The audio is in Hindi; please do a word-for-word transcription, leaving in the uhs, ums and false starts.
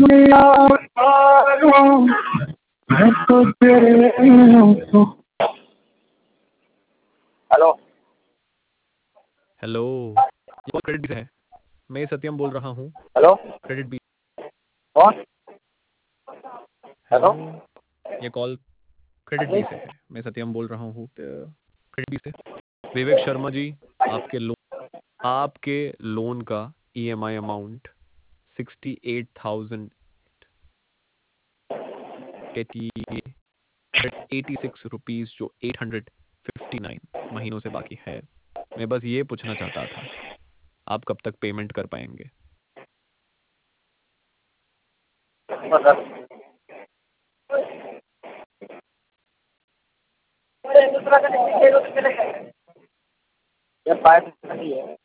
दुनिया उतारूं मैं तो तेरे हूँ। हेलो हेलो, ये कॉल क्रेडिट बी से है। मैं सत्यम बोल रहा हूँ। Hello credit B. कौन? हेलो हेलो, ये कॉल क्रेडिट बी से है। मैं सत्यम बोल रहा हूँ क्रेडिट बी से। विवेक शर्मा जी, आपके लोन आपके लोन का EMI amount sixty eight thousand eighty eighty six rupees जो एट हंड्रेड फिफ्टी नाइन महीनों से बाकी है। मैं बस ये पूछना चाहता था, आप कब तक पेमेंट कर पाएंगे? ये पाइप नहीं है।